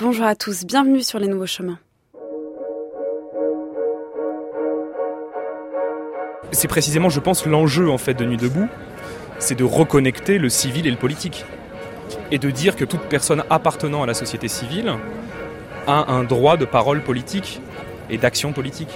bonjour à tous, bienvenue sur Les Nouveaux Chemins. C'est précisément, je pense, l'enjeu en fait de Nuit debout, c'est de reconnecter le civil et le politique. Et de dire que toute personne appartenant à la société civile a un droit de parole politique et d'action politique.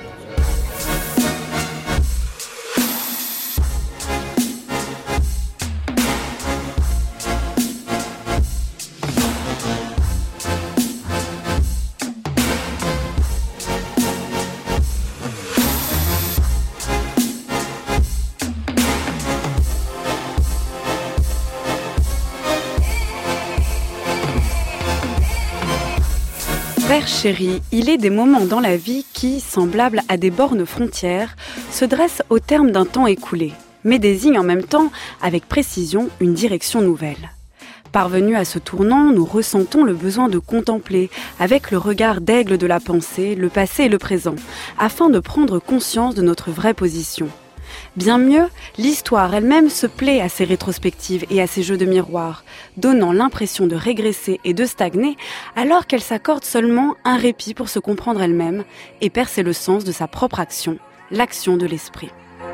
Père chéri, il est des moments dans la vie qui, semblables à des bornes frontières, se dressent au terme d'un temps écoulé, mais désignent en même temps, avec précision, une direction nouvelle. Parvenus à ce tournant, nous ressentons le besoin de contempler, avec le regard d'aigle de la pensée, le passé et le présent, afin de prendre conscience de notre vraie position. Bien mieux, l'histoire elle-même se plaît à ces rétrospectives et à ces jeux de miroir, donnant l'impression de régresser et de stagner, alors qu'elle s'accorde seulement un répit pour se comprendre elle-même et percer le sens de sa propre action, l'action de l'esprit.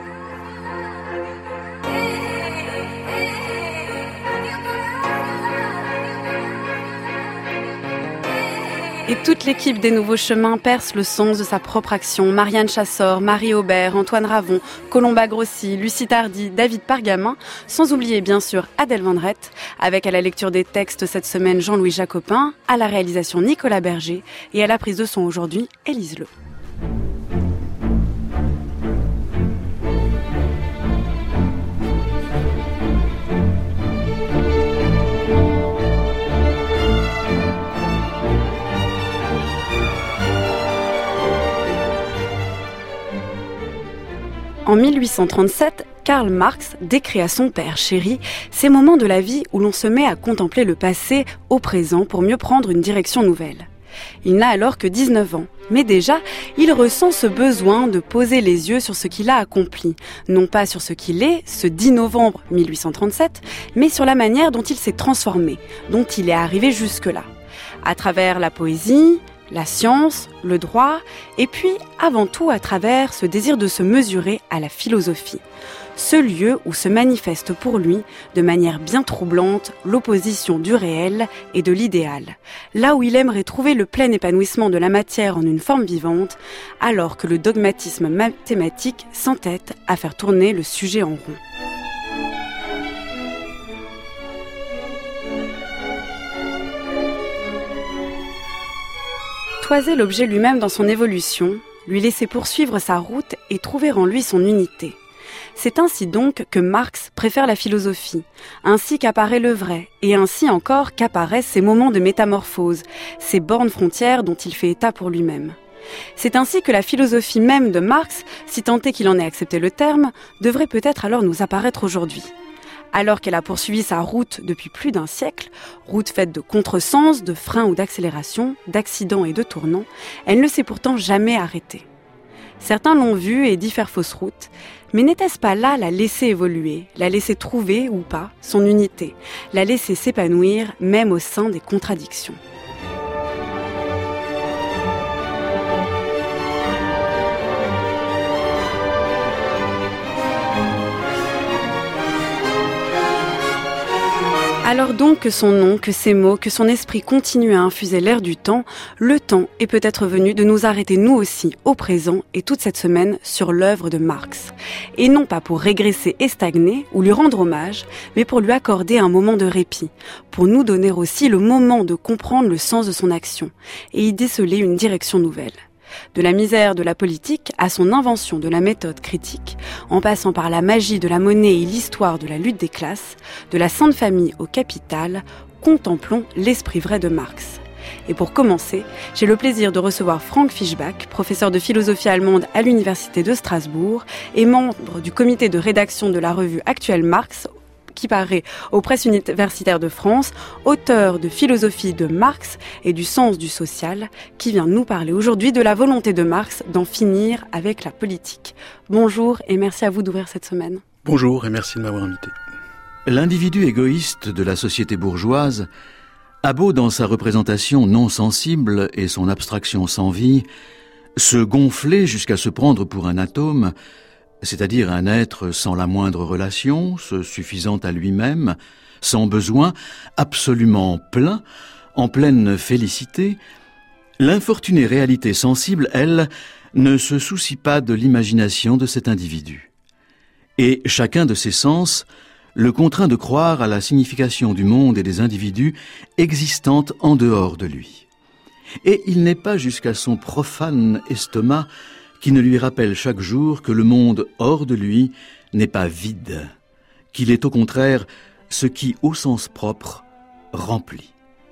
Et toute l'équipe des Nouveaux Chemins perce le sens de sa propre action. Marianne Chassor, Marie Aubert, Antoine Ravon, Colomba Grossi, Lucie Tardy, David Pargamin, sans oublier bien sûr Adèle Vendrette, avec à la lecture des textes cette semaine Jean-Louis Jacopin, à la réalisation Nicolas Berger et à la prise de son aujourd'hui Élise Le. En 1837, Karl Marx décrit à son père chéri ces moments de la vie où l'on se met à contempler le passé au présent pour mieux prendre une direction nouvelle. Il n'a alors que 19 ans, mais déjà, il ressent ce besoin de poser les yeux sur ce qu'il a accompli, non pas sur ce qu'il est, ce 10 novembre 1837, mais sur la manière dont il s'est transformé, dont il est arrivé jusque-là. À travers la poésie, la science, le droit, et puis avant tout à travers ce désir de se mesurer à la philosophie. Ce lieu où se manifeste pour lui, de manière bien troublante, l'opposition du réel et de l'idéal. Là où il aimerait trouver le plein épanouissement de la matière en une forme vivante, alors que le dogmatisme mathématique s'entête à faire tourner le sujet en rond. Toiser l'objet lui-même dans son évolution, lui laisser poursuivre sa route et trouver en lui son unité. C'est ainsi donc que Marx préfère la philosophie, ainsi qu'apparaît le vrai, et ainsi encore qu'apparaissent ces moments de métamorphose, ces bornes frontières dont il fait état pour lui-même. C'est ainsi que la philosophie même de Marx, si tant est qu'il en ait accepté le terme, devrait peut-être alors nous apparaître aujourd'hui. Alors qu'elle a poursuivi sa route depuis plus d'un siècle, route faite de contresens, de freins ou d'accélération, d'accidents et de tournants, elle ne s'est pourtant jamais arrêtée. Certains l'ont vue et dit faire fausse route, mais n'était-ce pas là la laisser évoluer, la laisser trouver ou pas son unité, la laisser s'épanouir même au sein des contradictions ? Alors donc que son nom, que ses mots, que son esprit continue à infuser l'air du temps, le temps est peut-être venu de nous arrêter nous aussi au présent et toute cette semaine sur l'œuvre de Marx. Et non pas pour régresser et stagner ou lui rendre hommage, mais pour lui accorder un moment de répit, pour nous donner aussi le moment de comprendre le sens de son action et y déceler une direction nouvelle. De la misère de la politique à son invention de la méthode critique, en passant par la magie de la monnaie et l'histoire de la lutte des classes, de la Sainte Famille au capital, contemplons l'esprit vrai de Marx. Et pour commencer, j'ai le plaisir de recevoir Frank Fischbach, professeur de philosophie allemande à l'Université de Strasbourg et membre du comité de rédaction de la revue Actuelle Marx, qui paraît aux presses universitaires de France, auteur de Philosophie de Marx et du sens du social, qui vient nous parler aujourd'hui de la volonté de Marx d'en finir avec la politique. Bonjour et merci à vous d'ouvrir cette semaine. Bonjour et merci de m'avoir invité. L'individu égoïste de la société bourgeoise a beau dans sa représentation non sensible et son abstraction sans vie, se gonfler jusqu'à se prendre pour un atome, c'est-à-dire un être sans la moindre relation, se suffisant à lui-même, sans besoin, absolument plein, en pleine félicité, l'infortunée réalité sensible, elle, ne se soucie pas de l'imagination de cet individu. Et chacun de ses sens le contraint de croire à la signification du monde et des individus existantes en dehors de lui. Et il n'est pas jusqu'à son profane estomac qui ne lui rappelle chaque jour que le monde hors de lui n'est pas vide, qu'il est au contraire ce qui, au sens propre, remplit.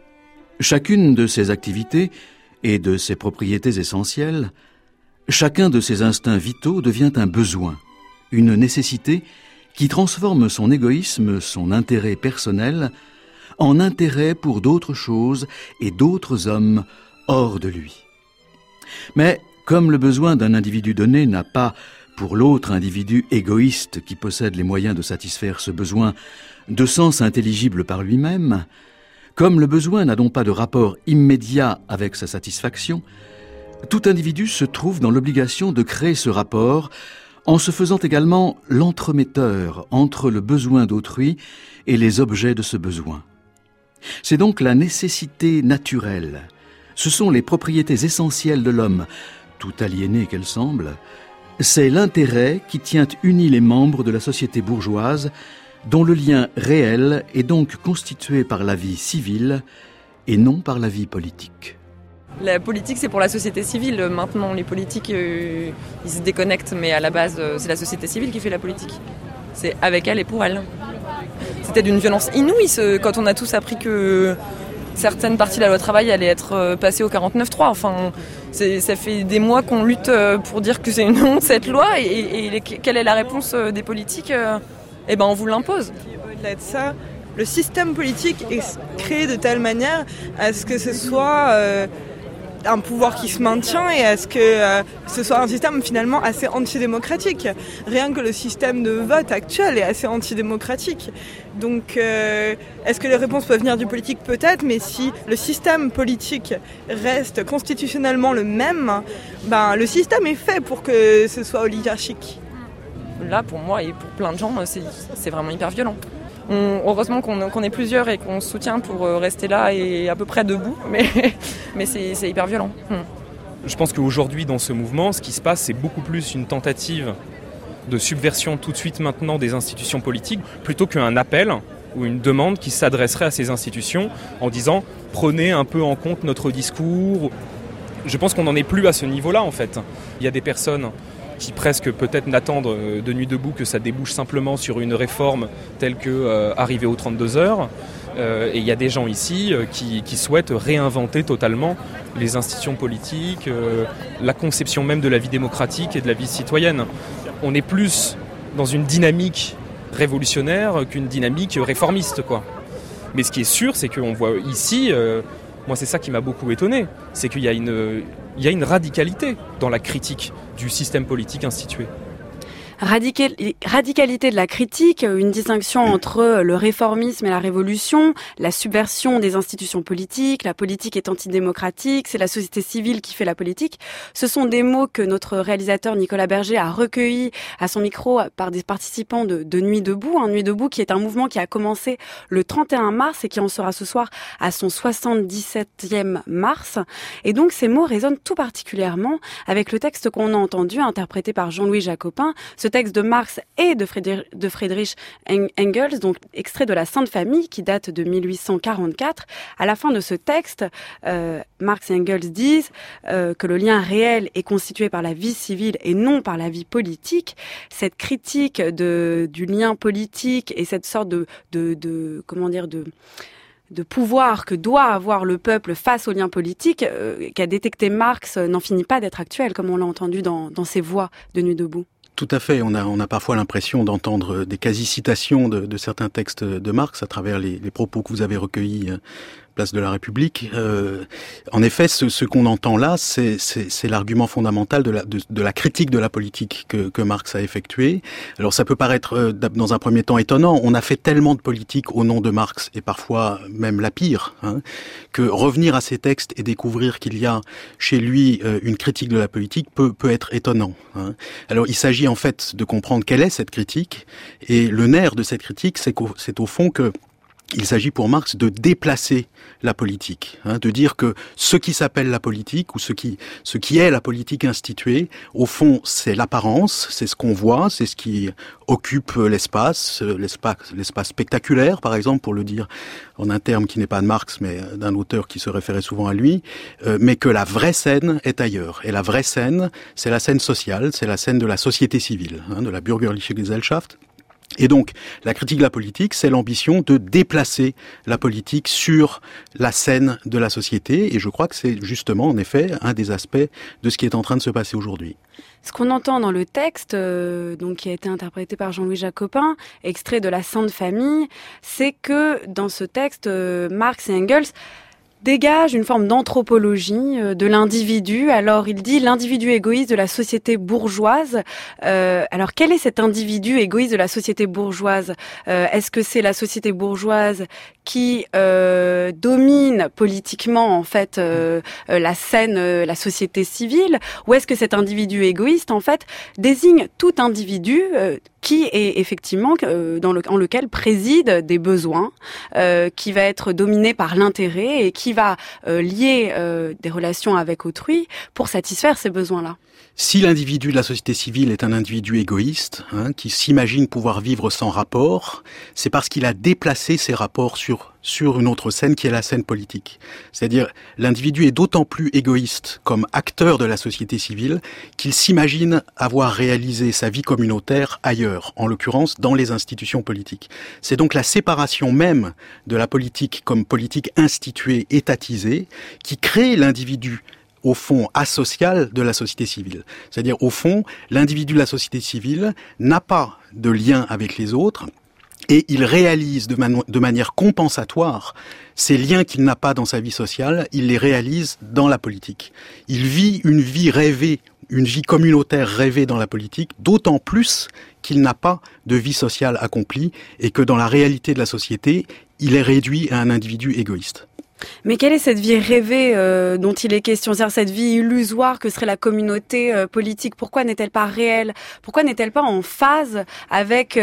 Chacune de ses activités et de ses propriétés essentielles, chacun de ses instincts vitaux devient un besoin, une nécessité qui transforme son égoïsme, son intérêt personnel, en intérêt pour d'autres choses et d'autres hommes hors de lui. Mais comme le besoin d'un individu donné n'a pas, pour l'autre individu égoïste qui possède les moyens de satisfaire ce besoin, de sens intelligible par lui-même, comme le besoin n'a donc pas de rapport immédiat avec sa satisfaction, tout individu se trouve dans l'obligation de créer ce rapport en se faisant également l'entremetteur entre le besoin d'autrui et les objets de ce besoin. C'est donc la nécessité naturelle, ce sont les propriétés essentielles de l'homme, tout aliénées qu'elles semblent, c'est l'intérêt qui tient unis les membres de la société bourgeoise, dont le lien réel est donc constitué par la vie civile et non par la vie politique. La politique, c'est pour la société civile. Maintenant, les politiques, ils se déconnectent, mais à la base, c'est la société civile qui fait la politique. C'est avec elle et pour elle. C'était d'une violence inouïe quand on a tous appris que certaines parties de la loi travail allaient être passées au 49.3. Enfin, ça fait des mois qu'on lutte pour dire que c'est une honte, cette loi, et quelle est la réponse des politiques ? Eh ben, on vous l'impose. Au-delà de ça, le système politique est créé de telle manière à ce que ce soit un pouvoir qui se maintient et à ce que ce soit un système finalement assez antidémocratique. Rien que le système de vote actuel est assez antidémocratique. Donc est-ce que les réponses peuvent venir du politique ? Peut-être, mais si le système politique reste constitutionnellement le même, ben, le système est fait pour que ce soit oligarchique. Là, pour moi et pour plein de gens, c'est vraiment hyper violent. Heureusement qu'on est plusieurs et qu'on se soutient pour rester là et à peu près debout, mais c'est hyper violent. Je pense qu'aujourd'hui, dans ce mouvement, ce qui se passe, c'est beaucoup plus une tentative de subversion tout de suite maintenant des institutions politiques, plutôt qu'un appel ou une demande qui s'adresserait à ces institutions en disant « prenez un peu en compte notre discours ». Je pense qu'on n'en est plus à ce niveau-là, en fait. Il y a des personnes qui presque peut-être n'attendent de Nuit debout que ça débouche simplement sur une réforme telle que arriver aux 32 heures. Et il y a des gens ici qui souhaitent réinventer totalement les institutions politiques, la conception même de la vie démocratique et de la vie citoyenne. On est plus dans une dynamique révolutionnaire qu'une dynamique réformiste, quoi. Mais ce qui est sûr, c'est qu'on voit ici, moi c'est ça qui m'a beaucoup étonné, c'est qu'il y a une radicalité dans la critique du système politique institué. Radicalité de la critique, une distinction entre le réformisme et la révolution, la subversion des institutions politiques, la politique est antidémocratique, c'est la société civile qui fait la politique. Ce sont des mots que notre réalisateur Nicolas Berger a recueillis à son micro par des participants de Nuit debout. Nuit debout qui est un mouvement qui a commencé le 31 mars et qui en sera ce soir à son 77e mars. Et donc ces mots résonnent tout particulièrement avec le texte qu'on a entendu, interprété par Jean-Louis Jacopin, ce texte de Marx et de Friedrich Engels, donc extrait de la Sainte Famille qui date de 1844. À la fin de ce texte, Marx et Engels disent que le lien réel est constitué par la vie civile et non par la vie politique. Cette critique du lien politique et cette sorte de pouvoir que doit avoir le peuple face au lien politique qu'a détecté Marx n'en finit pas d'être actuel, comme on l'a entendu dans ses voix de Nuit debout. Tout à fait. On a parfois l'impression d'entendre des quasi-citations de certains textes de Marx à travers les propos que vous avez recueillis place de la République. En effet, ce qu'on entend là, c'est l'argument fondamental de la critique de la politique que Marx a effectuée. Alors ça peut paraître dans un premier temps étonnant. On a fait tellement de politique au nom de Marx, et parfois même la pire, que revenir à ces textes et découvrir qu'il y a chez lui une critique de la politique peut être étonnant. Alors il s'agit en fait de comprendre quelle est cette critique, et le nerf de cette critique, c'est au fond que il s'agit pour Marx de déplacer la politique, de dire que ce qui s'appelle la politique, ou ce qui est la politique instituée, au fond, c'est l'apparence, c'est ce qu'on voit, c'est ce qui occupe l'espace spectaculaire, par exemple, pour le dire en un terme qui n'est pas de Marx, mais d'un auteur qui se référait souvent à lui, mais que la vraie scène est ailleurs. Et la vraie scène, c'est la scène sociale, c'est la scène de la société civile, de la Bürgerliche Gesellschaft. Et donc, la critique de la politique, c'est l'ambition de déplacer la politique sur la scène de la société. Et je crois que c'est justement, en effet, un des aspects de ce qui est en train de se passer aujourd'hui. Ce qu'on entend dans le texte, donc qui a été interprété par Jean-Louis Jacopin, extrait de La Sainte Famille, c'est que dans ce texte, Marx et Engels dégage une forme d'anthropologie de l'individu. Alors il dit l'individu égoïste de la société bourgeoise. Alors quel est cet individu égoïste de la société bourgeoise ? Est-ce que c'est la société bourgeoise qui domine politiquement en fait la scène, la société civile, ou est-ce que cet individu égoïste en fait désigne tout individu qui est effectivement en lequel président des besoins, qui va être dominé par l'intérêt et qui va lier des relations avec autrui pour satisfaire ces besoins-là. Si l'individu de la société civile est un individu égoïste, qui s'imagine pouvoir vivre sans rapport, c'est parce qu'il a déplacé ses rapports sur une autre scène qui est la scène politique. C'est-à-dire, l'individu est d'autant plus égoïste comme acteur de la société civile qu'il s'imagine avoir réalisé sa vie communautaire ailleurs, en l'occurrence dans les institutions politiques. C'est donc la séparation même de la politique comme politique instituée, étatisée, qui crée l'individu au fond asocial de la société civile. C'est-à-dire, au fond, l'individu de la société civile n'a pas de lien avec les autres, et il réalise de manière compensatoire ces liens qu'il n'a pas dans sa vie sociale, il les réalise dans la politique. Il vit une vie rêvée, une vie communautaire rêvée dans la politique, d'autant plus qu'il n'a pas de vie sociale accomplie, et que dans la réalité de la société, il est réduit à un individu égoïste. Mais quelle est cette vie rêvée dont il est question ? C'est-à-dire cette vie illusoire que serait la communauté politique ? Pourquoi n'est-elle pas réelle ? Pourquoi n'est-elle pas en phase avec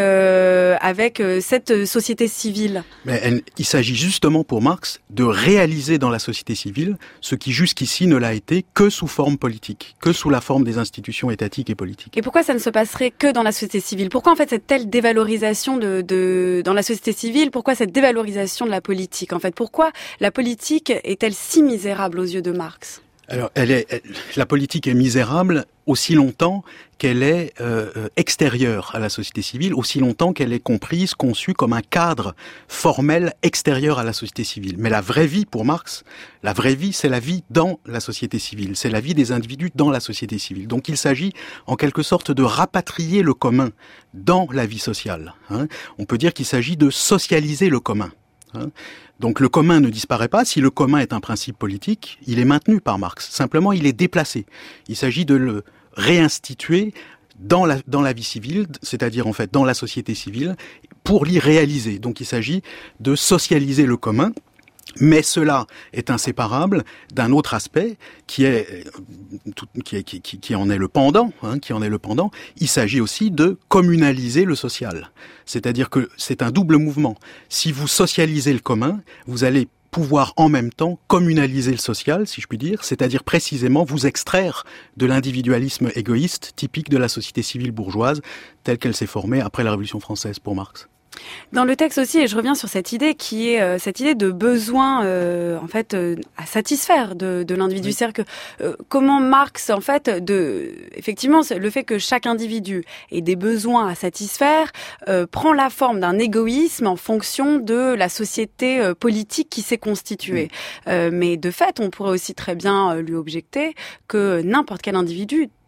cette société civile ? Mais il s'agit justement pour Marx de réaliser dans la société civile ce qui jusqu'ici ne l'a été que sous forme politique, que sous la forme des institutions étatiques et politiques. Et pourquoi ça ne se passerait que dans la société civile ? Pourquoi en fait cette telle dévalorisation dans la société civile ? Pourquoi cette dévalorisation de la politique ? En fait, pourquoi la politique est-elle si misérable aux yeux de Marx ? Alors, la politique est misérable aussi longtemps qu'elle est extérieure à la société civile, aussi longtemps qu'elle est comprise, conçue comme un cadre formel extérieur à la société civile. Mais la vraie vie, pour Marx, la vraie vie, c'est la vie dans la société civile. C'est la vie des individus dans la société civile. Donc il s'agit, en quelque sorte, de rapatrier le commun dans la vie sociale. On peut dire qu'il s'agit de socialiser le commun. Donc le commun ne disparaît pas. Si le commun est un principe politique, il est maintenu par Marx. Simplement, il est déplacé. Il s'agit de le réinstituer dans la vie civile, c'est-à-dire en fait dans la société civile, pour l'y réaliser. Donc il s'agit de socialiser le commun. Mais cela est inséparable d'un autre aspect qui en est le pendant, Il s'agit aussi de communaliser le social. C'est-à-dire que c'est un double mouvement. Si vous socialisez le commun, vous allez pouvoir en même temps communaliser le social, si je puis dire, c'est-à-dire précisément vous extraire de l'individualisme égoïste typique de la société civile bourgeoise telle qu'elle s'est formée après la Révolution française pour Marx. Dans le texte aussi, et je reviens sur cette idée qui est cette idée de besoin à satisfaire de l'individu. Oui. C'est-à-dire que comment Marx effectivement le fait que chaque individu ait des besoins à satisfaire prend la forme d'un égoïsme en fonction de la société politique qui s'est constituée. Mais de fait, on pourrait aussi très bien lui objecter que n'importe quel individu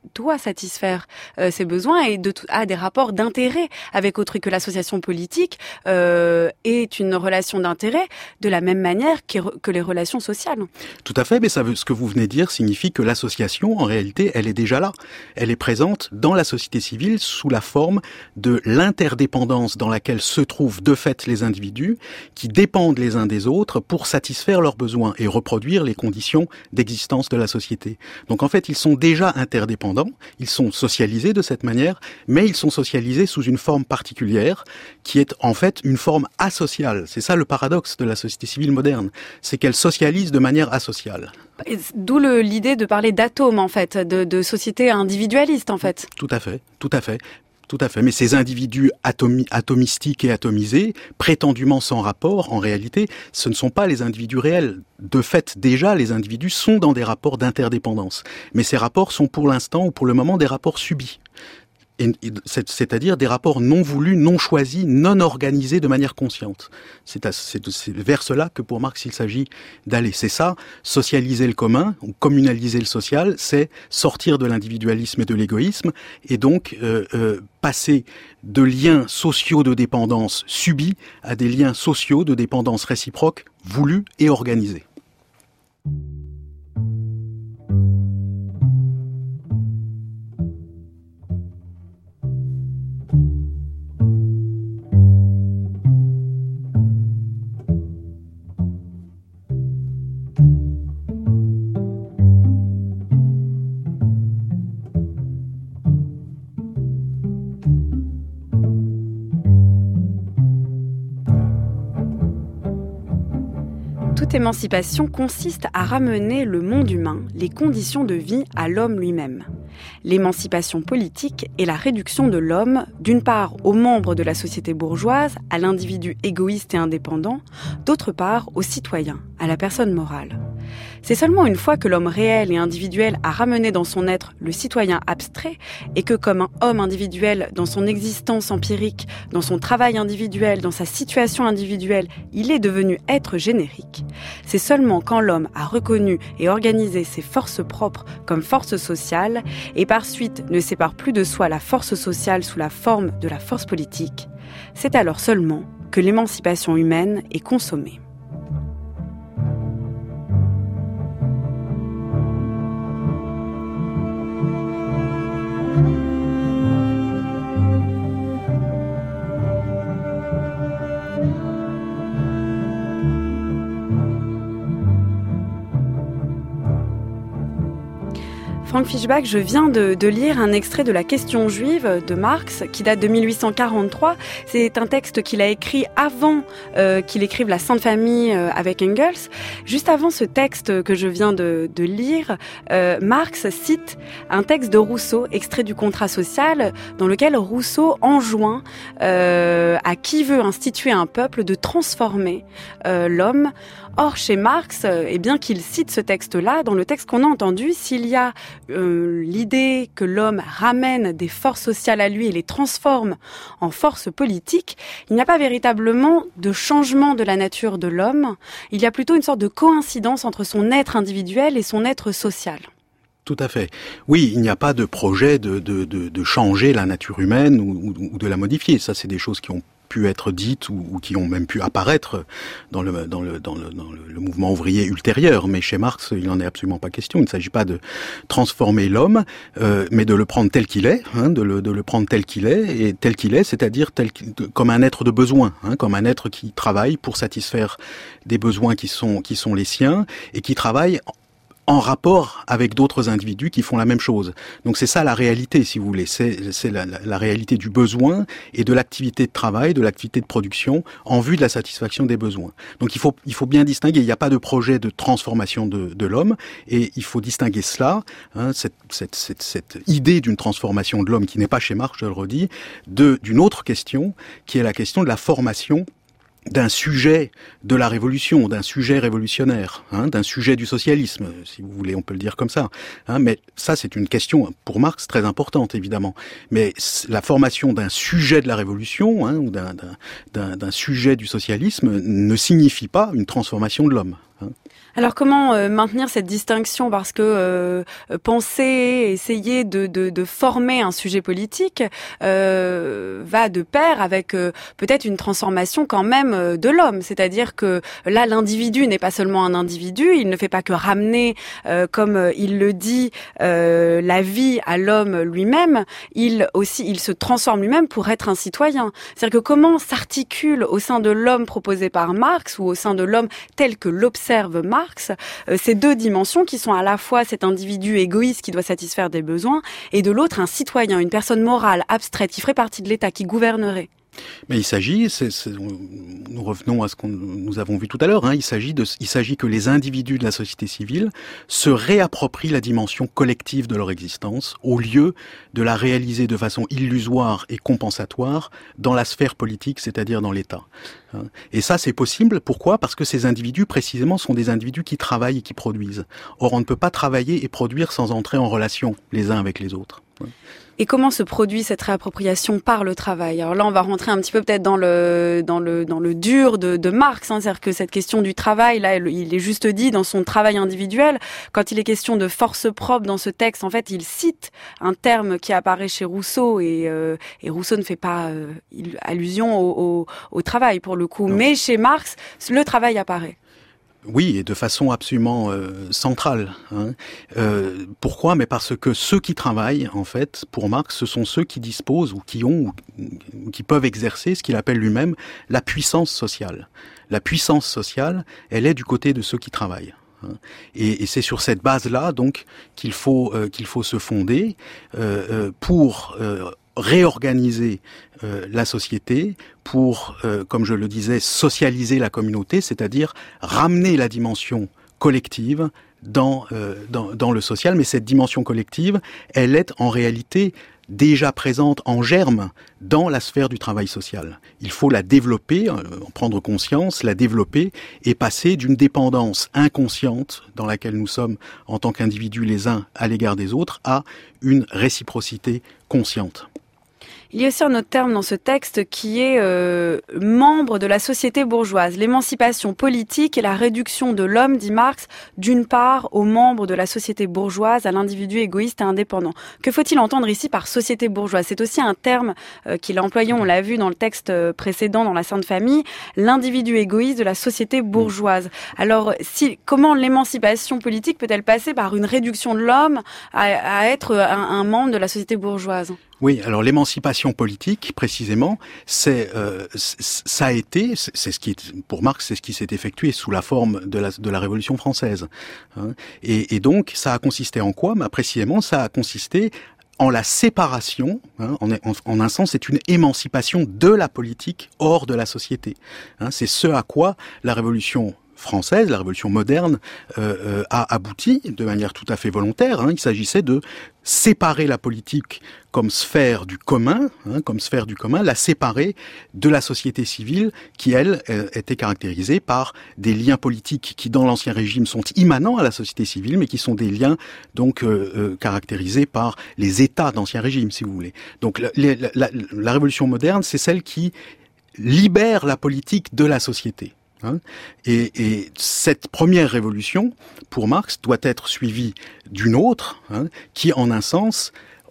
doit satisfaire ses besoins et a des rapports d'intérêt avec autrui, que l'association politique est une relation d'intérêt de la même manière que les relations sociales. Tout à fait, mais ce que vous venez de dire signifie que l'association, en réalité, elle est déjà là. Elle est présente dans la société civile sous la forme de l'interdépendance dans laquelle se trouvent de fait les individus qui dépendent les uns des autres pour satisfaire leurs besoins et reproduire les conditions d'existence de la société. Donc en fait, ils sont déjà interdépendants, ils sont socialisés de cette manière, mais ils sont socialisés sous une forme particulière qui est en fait une forme asociale. C'est ça le paradoxe de la société civile moderne, c'est qu'elle socialise de manière asociale. D'où l'idée de parler d'atomes, en fait, de société individualiste, en fait. Tout à fait, tout à fait. Tout à fait. Mais ces individus atomistiques et atomisés, prétendument sans rapport, en réalité, ce ne sont pas les individus réels. De fait, déjà, les individus sont dans des rapports d'interdépendance. Mais ces rapports sont pour l'instant ou pour le moment des rapports subis. C'est-à-dire des rapports non voulus, non choisis, non organisés de manière consciente. C'est vers cela que pour Marx il s'agit d'aller. C'est ça, socialiser le commun, ou communaliser le social, c'est sortir de l'individualisme et de l'égoïsme, et donc passer de liens sociaux de dépendance subis à des liens sociaux de dépendance réciproque, voulus et organisés. Toute émancipation consiste à ramener le monde humain, les conditions de vie, à l'homme lui-même. L'émancipation politique est la réduction de l'homme, d'une part aux membres de la société bourgeoise, à l'individu égoïste et indépendant, d'autre part aux citoyens, à la personne morale. C'est seulement une fois que l'homme réel et individuel a ramené dans son être le citoyen abstrait et que comme un homme individuel dans son existence empirique, dans son travail individuel, dans sa situation individuelle, il est devenu être générique, c'est seulement quand l'homme a reconnu et organisé ses forces propres comme forces sociales et par suite ne sépare plus de soi la force sociale sous la forme de la force politique, c'est alors seulement que l'émancipation humaine est consommée. Frank Fischbach, je viens de lire un extrait de La question juive de Marx qui date de 1843. C'est un texte qu'il a écrit avant qu'il écrive La Sainte Famille avec Engels. Juste avant ce texte que je viens de lire, Marx cite un texte de Rousseau, extrait du Contrat social, dans lequel Rousseau enjoint à qui veut instituer un peuple de transformer l'homme. Or, chez Marx, et bien qu'il cite ce texte-là, dans le texte qu'on a entendu, s'il y a l'idée que l'homme ramène des forces sociales à lui et les transforme en forces politiques, il n'y a pas véritablement de changement de la nature de l'homme. Il y a plutôt une sorte de coïncidence entre son être individuel et son être social. Tout à fait. Oui, il n'y a pas de projet de changer la nature humaine ou de la modifier. Ça, c'est des choses qui ont pu être dites ou qui ont même pu apparaître dans le mouvement ouvrier ultérieur. Mais chez Marx, il n'en est absolument pas question. Il ne s'agit pas de transformer l'homme, mais de le prendre tel qu'il est, de le prendre tel qu'il est, et tel qu'il est, c'est-à-dire comme un être de besoin, comme un être qui travaille pour satisfaire des besoins qui sont les siens et qui travaille en rapport avec d'autres individus qui font la même chose. Donc c'est ça la réalité, si vous voulez. C'est la réalité du besoin et de l'activité de travail, de l'activité de production en vue de la satisfaction des besoins. Donc il faut bien distinguer. Il n'y a pas de projet de transformation de l'homme et il faut distinguer cela, cette idée d'une transformation de l'homme qui n'est pas chez Marx, je le redis, d'une autre question qui est la question de la formation d'un sujet de la révolution, d'un sujet révolutionnaire, d'un sujet du socialisme, si vous voulez, on peut le dire comme ça. Mais ça, c'est une question, pour Marx, très importante, évidemment. Mais la formation d'un sujet de la révolution, ou d'un sujet du socialisme, ne signifie pas une transformation de l'homme. Alors comment maintenir cette distinction, parce que penser, essayer de former un sujet politique va de pair avec peut-être une transformation quand même de l'homme, c'est-à-dire que là l'individu n'est pas seulement un individu, il ne fait pas que ramener comme il le dit la vie à l'homme lui-même, il se transforme lui-même pour être un citoyen. C'est-à-dire que comment s'articule au sein de l'homme proposé par Marx ou au sein de l'homme tel que l'observe Marx ces deux dimensions qui sont à la fois cet individu égoïste qui doit satisfaire des besoins et de l'autre un citoyen, une personne morale, abstraite, qui ferait partie de l'État, qui gouvernerait. Mais il s'agit, nous revenons à ce que nous avons vu tout à l'heure, il s'agit que les individus de la société civile se réapproprient la dimension collective de leur existence au lieu de la réaliser de façon illusoire et compensatoire dans la sphère politique, c'est-à-dire dans l'État. Et ça, c'est possible. Pourquoi ? Parce que ces individus, précisément, sont des individus qui travaillent et qui produisent. Or, on ne peut pas travailler et produire sans entrer en relation les uns avec les autres. Et comment se produit cette réappropriation par le travail ? Alors là, on va rentrer un petit peu peut-être dans le dur de Marx, c'est-à-dire que cette question du travail, là, il est juste dit dans son travail individuel. Quand il est question de force propre dans ce texte, en fait, il cite un terme qui apparaît chez Rousseau et Rousseau ne fait pas allusion au travail pour le coup, mais chez Marx, le travail apparaît. Oui, et de façon absolument centrale. Pourquoi ? Mais parce que ceux qui travaillent, en fait, pour Marx, ce sont ceux qui disposent ou qui peuvent exercer ce qu'il appelle lui-même la puissance sociale. La puissance sociale, elle est du côté de ceux qui travaillent. Et c'est sur cette base-là, donc, qu'il faut se fonder pour réorganiser la société, pour, comme je le disais, socialiser la communauté, c'est-à-dire ramener la dimension collective dans le social. Mais cette dimension collective, elle est en réalité déjà présente en germe dans la sphère du travail social. Il faut la développer, en prendre conscience, la développer et passer d'une dépendance inconsciente dans laquelle nous sommes en tant qu'individus les uns à l'égard des autres à une réciprocité consciente. Il y a aussi un autre terme dans ce texte qui est membre de la société bourgeoise. L'émancipation politique et la réduction de l'homme, dit Marx, d'une part aux membres de la société bourgeoise, à l'individu égoïste et indépendant. Que faut-il entendre ici par société bourgeoise ? C'est aussi un terme qu'il a employé, on l'a vu dans le texte précédent, dans la Sainte Famille, l'individu égoïste de la société bourgeoise. Alors, comment l'émancipation politique peut-elle passer par une réduction de l'homme à être un membre de la société bourgeoise ? Oui, alors l'émancipation politique, précisément, c'est ce qui, pour Marx, c'est ce qui s'est effectué sous la forme de la Révolution française. Et donc, ça a consisté en quoi ? Précisément, ça a consisté en la séparation, en un sens, c'est une émancipation de la politique hors de la société. C'est ce à quoi la Révolution française, la révolution moderne, a abouti de manière tout à fait volontaire. Il s'agissait de séparer la politique comme sphère du commun, la séparer de la société civile qui, elle, était caractérisée par des liens politiques qui, dans l'Ancien Régime, sont immanents à la société civile, mais qui sont des liens donc caractérisés par les États d'Ancien Régime, si vous voulez. Donc la révolution moderne, c'est celle qui libère la politique de la société. Et cette première révolution, pour Marx, doit être suivie d'une autre, qui, en un sens,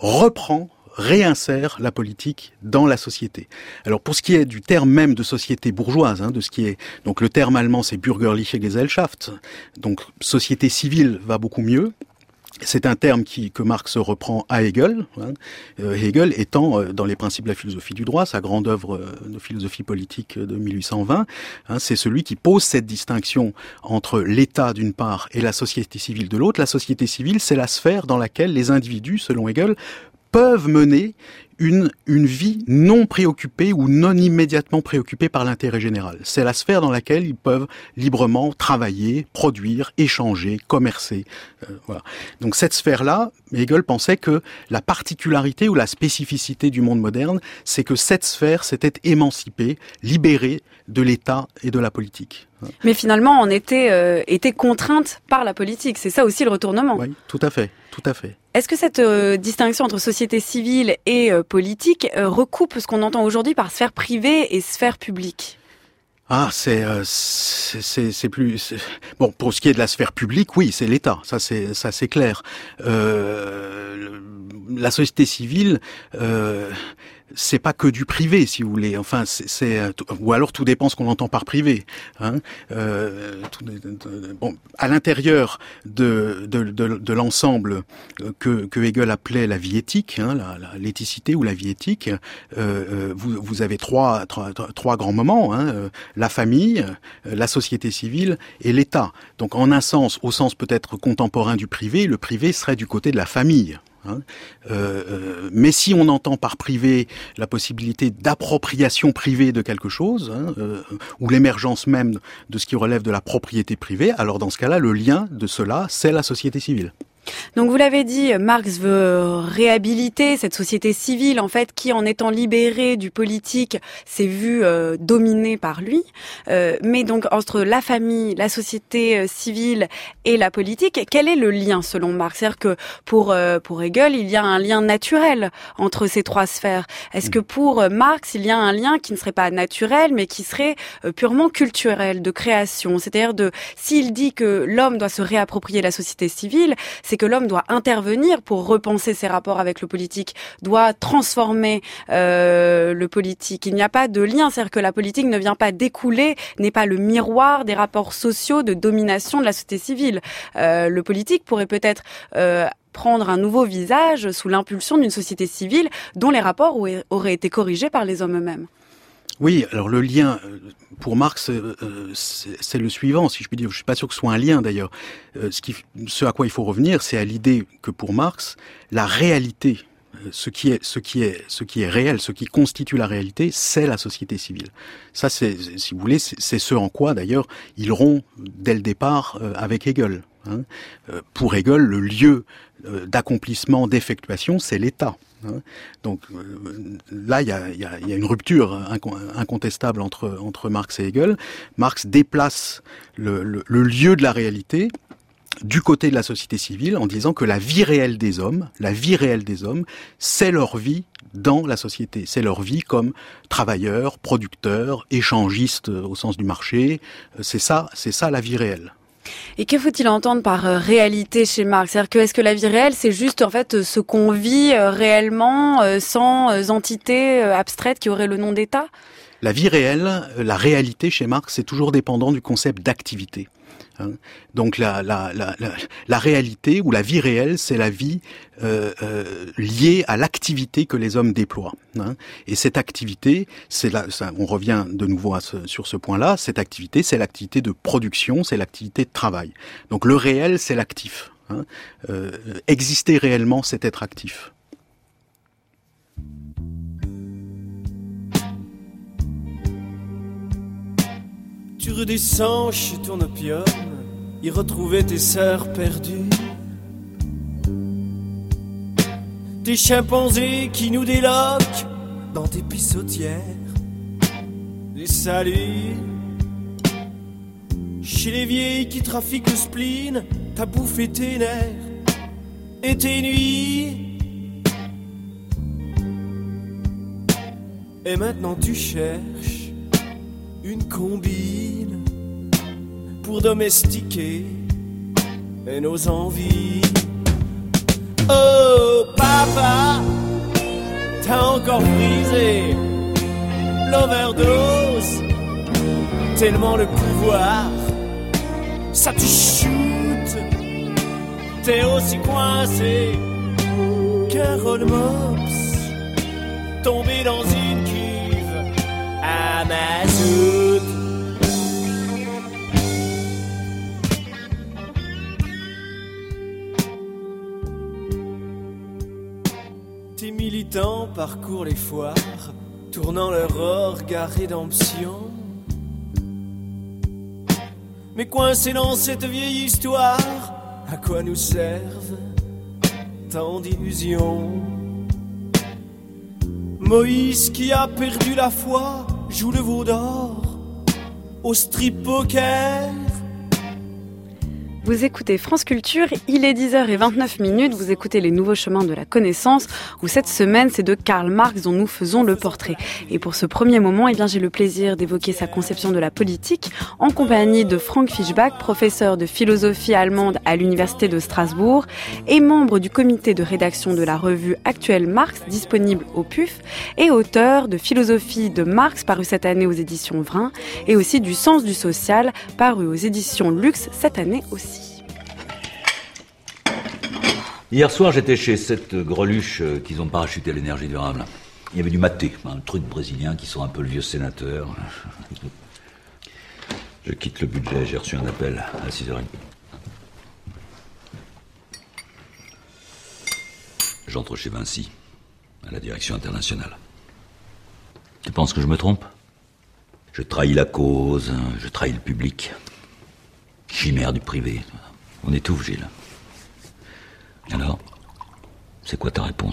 réinsère la politique dans la société. Alors, pour ce qui est du terme même de société bourgeoise, de ce qui est, donc le terme allemand, c'est Bürgerliche Gesellschaft, donc société civile va beaucoup mieux. C'est un terme que Marx reprend à Hegel, Hegel étant, dans les principes de la philosophie du droit, sa grande œuvre de philosophie politique de 1820, c'est celui qui pose cette distinction entre l'État d'une part et la société civile de l'autre. La société civile, c'est la sphère dans laquelle les individus, selon Hegel, peuvent mener une vie non préoccupée ou non immédiatement préoccupée par l'intérêt général. C'est la sphère dans laquelle ils peuvent librement travailler, produire, échanger, commercer. Voilà. Donc cette sphère-là, Hegel pensait que la particularité ou la spécificité du monde moderne, c'est que cette sphère s'était émancipée, libérée de l'État et de la politique. Mais finalement, on était contrainte par la politique. C'est ça aussi le retournement. Oui, tout à fait. Tout à fait. Est-ce que cette distinction entre société civile et politique recoupe ce qu'on entend aujourd'hui par sphère privée et sphère publique ? C'est plus bon pour ce qui est de la sphère publique, oui, c'est l'État, ça c'est clair. La société civile, c'est pas que du privé, si vous voulez. Enfin, ou alors tout dépend ce qu'on entend par privé. Hein. Bon, à l'intérieur de l'ensemble que Hegel appelait la vie éthique, hein, l'éthicité ou la vie éthique, vous avez trois grands moments, hein, la famille, la société civile et l'État. Donc, en un sens, au sens peut-être contemporain du privé, le privé serait du côté de la famille. Hein. Mais si on entend par privé la possibilité d'appropriation privée de quelque chose, hein, ou l'émergence même de ce qui relève de la propriété privée, alors dans ce cas-là, le lien de cela, c'est la société civile. Donc vous l'avez dit, Marx veut réhabiliter cette société civile en fait qui, en étant libérée du politique, s'est vue dominée par lui. Mais donc entre la famille, la société civile et la politique, quel est le lien selon Marx? C'est-à-dire que pour Hegel, il y a un lien naturel entre ces trois sphères. Est-ce que pour Marx, il y a un lien qui ne serait pas naturel, mais qui serait purement culturel, de création? C'est-à-dire s'il dit que l'homme doit se réapproprier la société civile, c'est que l'homme doit intervenir pour repenser ses rapports avec le politique, doit transformer le politique. Il n'y a pas de lien, c'est-à-dire que la politique ne vient pas découler, n'est pas le miroir des rapports sociaux de domination de la société civile. Le politique pourrait peut-être prendre un nouveau visage sous l'impulsion d'une société civile dont les rapports auraient été corrigés par les hommes eux-mêmes. Oui, alors le lien, pour Marx, c'est le suivant, si je puis dire. Je suis pas sûr que ce soit un lien, d'ailleurs. Ce à quoi il faut revenir, c'est à l'idée que pour Marx, la réalité, ce qui est réel, ce qui constitue la réalité, c'est la société civile. Ça, si vous voulez, c'est ce en quoi, d'ailleurs, il rompt dès le départ avec Hegel. Hein. Pour Hegel, le lieu d'accomplissement, d'effectuation, c'est l'État. Hein. Donc là, il y a une rupture incontestable entre Marx et Hegel. Marx déplace le lieu de la réalité du côté de la société civile en disant que la vie réelle des hommes, c'est leur vie dans la société. C'est leur vie comme travailleurs, producteurs, échangistes au sens du marché. C'est ça la vie réelle. Et que faut-il entendre par réalité chez Marx? C'est-à-dire que est-ce que la vie réelle, c'est juste en fait ce qu'on vit réellement sans entité abstraite qui aurait le nom d'État? La vie réelle, la réalité chez Marx, c'est toujours dépendant du concept d'activité. Donc la réalité ou la vie réelle, c'est la vie liée à l'activité que les hommes déploient. Hein. Et cette activité, on revient de nouveau sur ce point-là, cette activité, c'est l'activité de production, c'est l'activité de travail. Donc le réel, c'est l'actif. Hein. Exister réellement, c'est être actif. Tu redescends chez ton opium, y retrouver tes sœurs perdues, tes chimpanzés qui nous déloquent dans tes pissotières, des saluts chez les vieilles qui trafiquent le spleen, t'as bouffé tes nerfs et tes nuits. Et maintenant tu cherches une combine pour domestiquer nos envies. Oh papa, t'as encore brisé l'overdose, tellement le pouvoir ça te shoot. T'es aussi coincé qu'un roll mops tombé dans une cuve à mazout. Tes militants parcourent les foires, tournant leur regard rédemption. Mais coincés dans cette vieille histoire, à quoi nous servent tant d'illusions? Moïse qui a perdu la foi joue le veau d'or au strip poker. Vous écoutez France Culture, il est 10h29, vous écoutez Les Nouveaux Chemins de la Connaissance, où cette semaine, c'est de Karl Marx dont nous faisons le portrait. Et pour ce premier moment, j'ai le plaisir d'évoquer sa conception de la politique en compagnie de Frank Fischbach, professeur de philosophie allemande à l'Université de Strasbourg et membre du comité de rédaction de la revue Actuelle Marx, disponible au PUF, et auteur de Philosophie de Marx, paru cette année aux éditions Vrin, et aussi du Sens du social, paru aux éditions Luxe cette année aussi. Hier soir, j'étais chez cette greluche qu'ils ont parachuté à l'énergie durable. Il y avait du maté, un truc brésilien qui sent un peu le vieux sénateur. Je quitte le budget, j'ai reçu un appel à 6h30. J'entre chez Vinci, à la direction internationale. Tu penses que je me trompe ? Je trahis la cause, je trahis le public. Chimère du privé. On étouffe, Gilles. Alors, c'est quoi ta réponse ?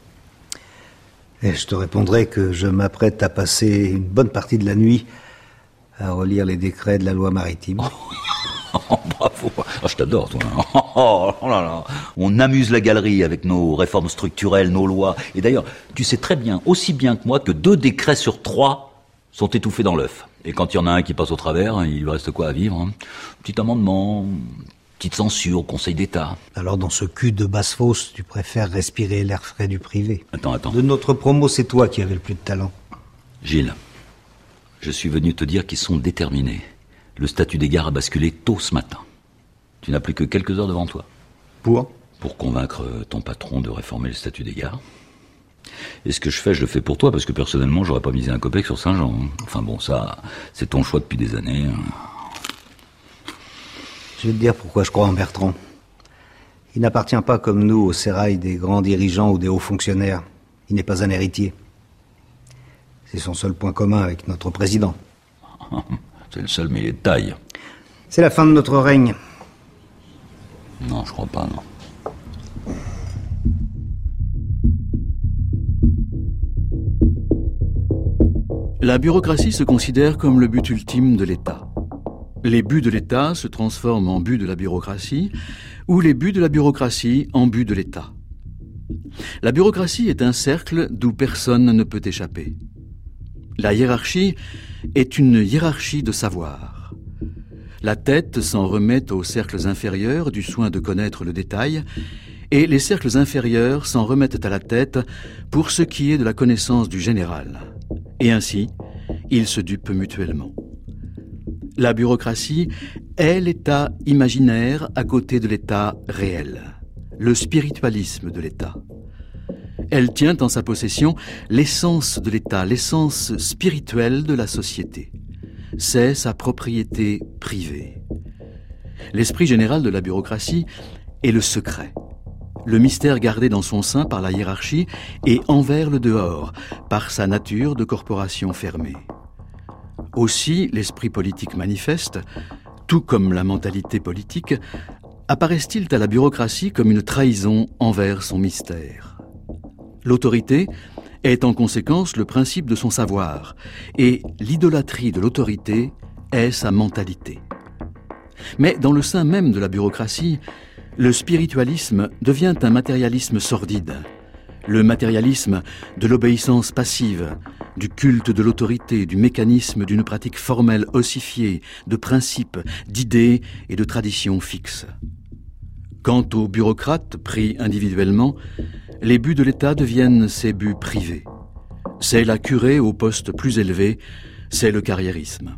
Et je te répondrai que je m'apprête à passer une bonne partie de la nuit à relire les décrets de la loi maritime. Bravo, je t'adore, toi. Oh là là. On amuse la galerie avec nos réformes structurelles, nos lois. Et d'ailleurs, tu sais très bien, aussi bien que moi, que 2 décrets sur 3 sont étouffés dans l'œuf. Et quand il y en a un qui passe au travers, il lui reste quoi à vivre ? Petit amendement, petite censure au Conseil d'État. Alors dans ce cul de basse-fosse, tu préfères respirer l'air frais du privé. Attends. De notre promo, c'est toi qui avais le plus de talent. Gilles, je suis venu te dire qu'ils sont déterminés. Le statut des gares a basculé tôt ce matin. Tu n'as plus que quelques heures devant toi. Pour convaincre ton patron de réformer le statut des gares. Et ce que je le fais pour toi, parce que personnellement, j'aurais pas misé un copec sur Saint-Jean. Enfin bon, ça, c'est ton choix depuis des années. Je vais te dire pourquoi je crois en Bertrand. Il n'appartient pas comme nous au sérail des grands dirigeants ou des hauts fonctionnaires. Il n'est pas un héritier. C'est son seul point commun avec notre président. C'est le seul, mais il est de taille. C'est la fin de notre règne. Non, je crois pas, non. La bureaucratie se considère comme le but ultime de l'État. Les buts de l'État se transforment en buts de la bureaucratie, ou les buts de la bureaucratie en buts de l'État. La bureaucratie est un cercle d'où personne ne peut échapper. La hiérarchie est une hiérarchie de savoir. La tête s'en remet aux cercles inférieurs du soin de connaître le détail, et les cercles inférieurs s'en remettent à la tête pour ce qui est de la connaissance du général. Et ainsi, ils se dupent mutuellement. La bureaucratie est l'état imaginaire à côté de l'état réel, le spiritualisme de l'état. Elle tient en sa possession l'essence de l'état, l'essence spirituelle de la société. C'est sa propriété privée. L'esprit général de la bureaucratie est le secret, le mystère gardé dans son sein par la hiérarchie et envers le dehors, par sa nature de corporation fermée. Aussi, l'esprit politique manifeste, tout comme la mentalité politique, apparaissent-ils à la bureaucratie comme une trahison envers son mystère. L'autorité est en conséquence le principe de son savoir, et l'idolâtrie de l'autorité est sa mentalité. Mais dans le sein même de la bureaucratie, le spiritualisme devient un matérialisme sordide, le matérialisme de l'obéissance passive, du culte de l'autorité, du mécanisme d'une pratique formelle ossifiée, de principes, d'idées et de traditions fixes. Quant aux bureaucrates pris individuellement, les buts de l'État deviennent ses buts privés. C'est la curée au poste plus élevé, c'est le carriérisme.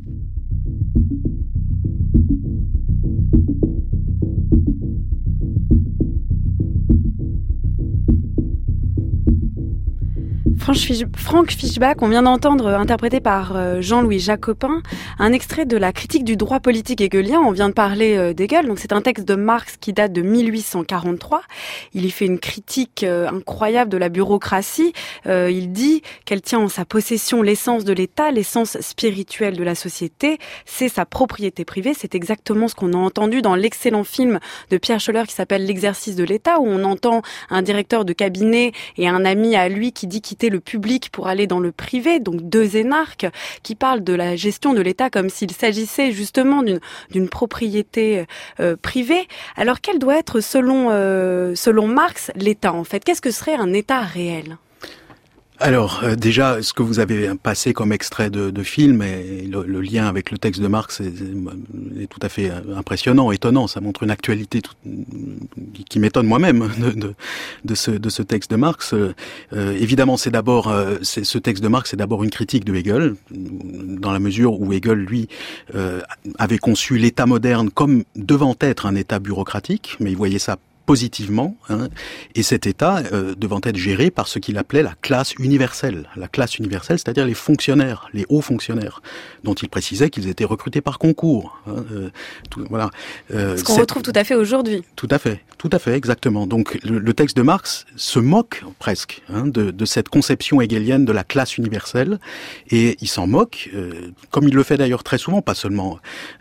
Frank Fischbach, on vient d'entendre, interprété par Jean-Louis Jacopin, un extrait de la critique du droit politique hegelien. On vient de parler d'Hegel, donc c'est un texte de Marx qui date de 1843. Il y fait une critique incroyable de la bureaucratie. Il dit qu'elle tient en sa possession l'essence de l'État, l'essence spirituelle de la société. C'est sa propriété privée. C'est exactement ce qu'on a entendu dans l'excellent film de Pierre Scholler qui s'appelle L'exercice de l'État, où on entend un directeur de cabinet et un ami à lui qui dit quitter le public pour aller dans le privé, donc 2 énarques qui parlent de la gestion de l'État comme s'il s'agissait justement d'une propriété privée. Alors quel doit être selon Marx l'État en fait? Qu'est-ce que serait un État réel? Alors déjà, ce que vous avez passé comme extrait de film et le lien avec le texte de Marx est tout à fait impressionnant, étonnant. Ça montre une actualité qui m'étonne moi-même de ce texte de Marx. Évidemment, ce texte de Marx est d'abord une critique de Hegel, dans la mesure où Hegel, lui, avait conçu l'État moderne comme devant être un État bureaucratique, mais il voyait ça positivement, et cet État devant être géré par ce qu'il appelait la classe universelle. La classe universelle, c'est-à-dire les fonctionnaires, les hauts fonctionnaires, dont il précisait qu'ils étaient recrutés par concours. Voilà. Ce qu'on retrouve tout à fait aujourd'hui. Tout à fait, exactement. Donc le texte de Marx se moque presque de cette conception hegelienne de la classe universelle, et il s'en moque, comme il le fait d'ailleurs très souvent, pas seulement.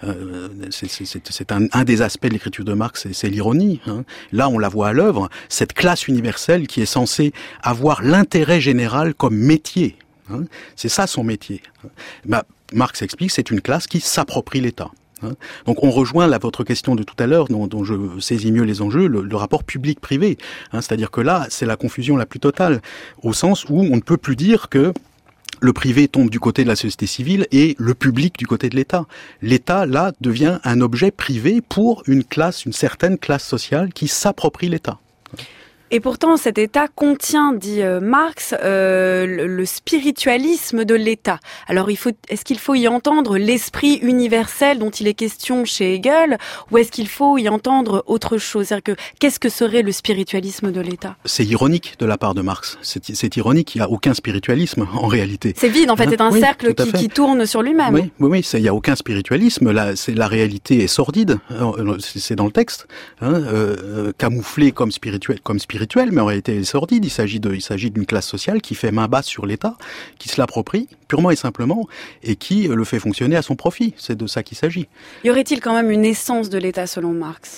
C'est un des aspects de l'écriture de Marx, c'est l'ironie. Là, on la voit à l'œuvre, cette classe universelle qui est censée avoir l'intérêt général comme métier. C'est ça son métier. Marx explique, c'est une classe qui s'approprie l'État. Donc on rejoint votre question de tout à l'heure, dont je saisis mieux les enjeux, le rapport public-privé. C'est-à-dire que là, c'est la confusion la plus totale, au sens où on ne peut plus dire que le privé tombe du côté de la société civile et le public du côté de l'État. L'État, là, devient un objet privé pour une certaine classe sociale qui s'approprie l'État. Et pourtant, cet État contient, dit Marx, le spiritualisme de l'État. Alors, est-ce qu'il faut y entendre l'esprit universel dont il est question chez Hegel, ou est-ce qu'il faut y entendre autre chose? C'est-à-dire qu'est-ce que serait le spiritualisme de l'État? C'est ironique de la part de Marx. C'est ironique, il n'y a aucun spiritualisme en réalité. C'est vide, en fait, c'est un cercle qui tourne sur lui-même. Oui, il n'y a aucun spiritualisme. La réalité est sordide, c'est dans le texte, camouflé comme spirituel, mais en réalité elle est sordide. Il s'agit d'une classe sociale qui fait main basse sur l'État, qui se l'approprie purement et simplement, et qui le fait fonctionner à son profit. C'est de ça qu'il s'agit. Y aurait-il quand même une essence de l'État selon Marx?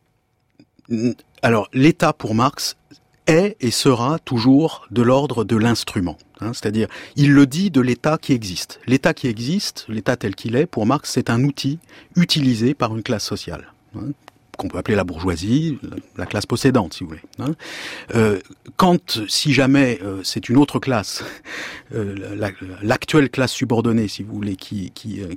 Alors, l'État pour Marx est et sera toujours de l'ordre de l'instrument. C'est-à-dire, il le dit de l'État qui existe. L'État qui existe, l'État tel qu'il est, pour Marx, c'est un outil utilisé par une classe sociale, qu'on peut appeler la bourgeoisie, la classe possédante, si vous voulez. Si jamais c'est une autre classe, l'actuelle classe subordonnée, si vous voulez, qui